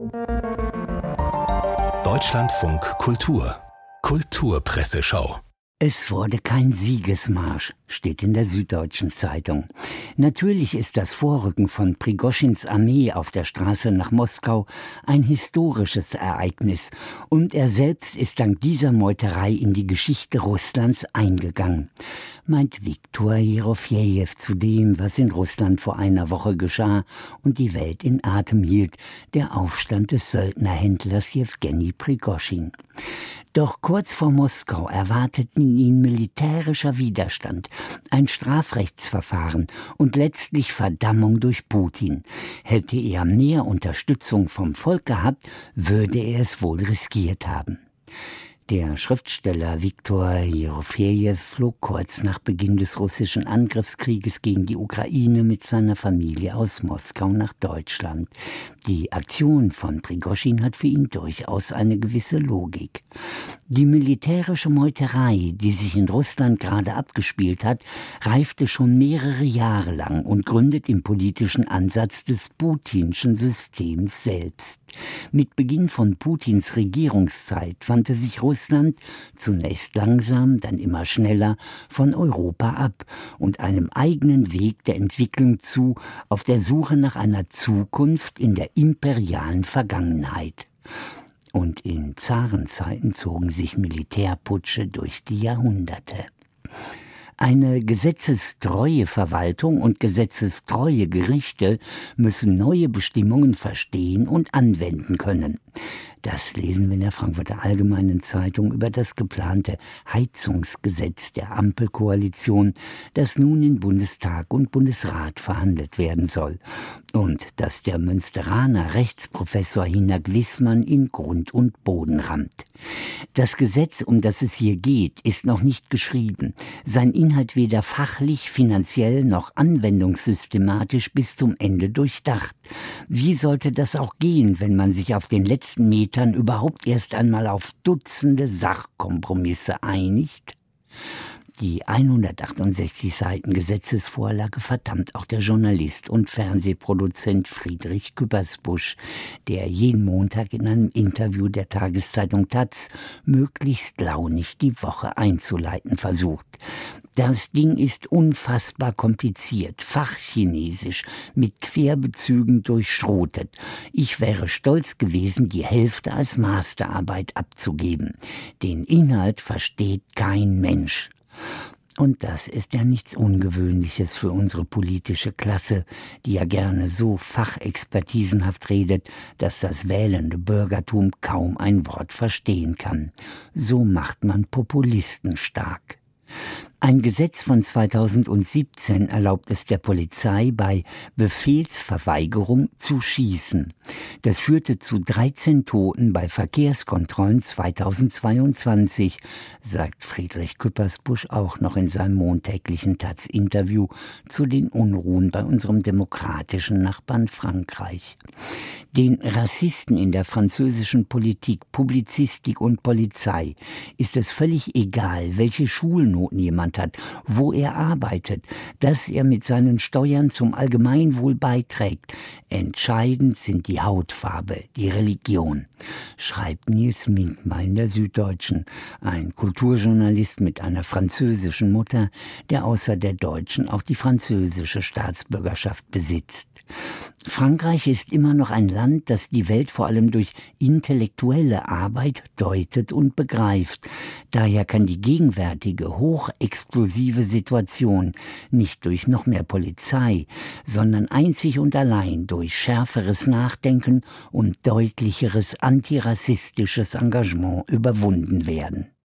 Deutschlandfunk Kultur Kulturpresseschau. Es wurde kein Siegesmarsch, steht in der Süddeutschen Zeitung. Natürlich ist das Vorrücken von Prigoschins Armee auf der Straße nach Moskau ein historisches Ereignis und er selbst ist dank dieser Meuterei in die Geschichte Russlands eingegangen, meint Viktor Jerofejew zu dem, was in Russland vor einer Woche geschah und die Welt in Atem hielt, der Aufstand des Söldnerhändlers Jewgeni Prigoschin. Doch kurz vor Moskau erwarteten ihn militärischer Widerstand, ein Strafrechtsverfahren und letztlich Verdammung durch Putin. Hätte er mehr Unterstützung vom Volk gehabt, würde er es wohl riskiert haben. Der Schriftsteller Viktor Jerofejew flog kurz nach Beginn des russischen Angriffskrieges gegen die Ukraine mit seiner Familie aus Moskau nach Deutschland. Die Aktion von Prigoschin hat für ihn durchaus eine gewisse Logik. Die militärische Meuterei, die sich in Russland gerade abgespielt hat, reifte schon mehrere Jahre lang und gründet im politischen Ansatz des putinschen Systems selbst. Mit Beginn von Putins Regierungszeit wandte sich Russland zunächst langsam, dann immer schneller von Europa ab und einem eigenen Weg der Entwicklung zu, auf der Suche nach einer Zukunft in der imperialen Vergangenheit. Und in Zarenzeiten zogen sich Militärputsche durch die Jahrhunderte. Eine gesetzestreue Verwaltung und gesetzestreue Gerichte müssen neue Bestimmungen verstehen und anwenden können. Das lesen wir in der Frankfurter Allgemeinen Zeitung über das geplante Heizungsgesetz der Ampelkoalition, das nun in Bundestag und Bundesrat verhandelt werden soll und das der Münsteraner Rechtsprofessor Hinak Wissmann in Grund und Boden rammt. Das Gesetz, um das es hier geht, ist noch nicht geschrieben. Sein Inhalt weder fachlich, finanziell noch anwendungssystematisch bis zum Ende durchdacht. Wie sollte das auch gehen, wenn man sich auf den letzten Metern überhaupt erst einmal auf Dutzende Sachkompromisse einigt? Die 168 Seiten Gesetzesvorlage verdammt auch der Journalist und Fernsehproduzent Friedrich Küppersbusch, der jeden Montag in einem Interview der Tageszeitung taz möglichst launig die Woche einzuleiten versucht. Das Ding ist unfassbar kompliziert, fachchinesisch, mit Querbezügen durchschrotet. Ich wäre stolz gewesen, die Hälfte als Masterarbeit abzugeben. Den Inhalt versteht kein Mensch. Und das ist ja nichts Ungewöhnliches für unsere politische Klasse, die ja gerne so fachexpertisenhaft redet, dass das wählende Bürgertum kaum ein Wort verstehen kann. So macht man Populisten stark. Ein Gesetz von 2017 erlaubt es der Polizei, bei Befehlsverweigerung zu schießen. Das führte zu 13 Toten bei Verkehrskontrollen 2022, sagt Friedrich Küppersbusch auch noch in seinem montäglichen taz-Interview zu den Unruhen bei unserem demokratischen Nachbarn Frankreich. Den Rassisten in der französischen Politik, Publizistik und Polizei ist es völlig egal, welche Schulnoten jemand hat, wo er arbeitet, dass er mit seinen Steuern zum Allgemeinwohl beiträgt. Entscheidend sind die Hautfarbe, die Religion, schreibt Nils Minkmar in der Süddeutschen, ein Kulturjournalist mit einer französischen Mutter, der außer der deutschen auch die französische Staatsbürgerschaft besitzt. Frankreich ist immer noch ein Land, das die Welt vor allem durch intellektuelle Arbeit deutet und begreift. Daher kann die gegenwärtige, hochexplosive Situation nicht durch noch mehr Polizei, sondern einzig und allein durch schärferes Nachdenken und deutlicheres antirassistisches Engagement überwunden werden.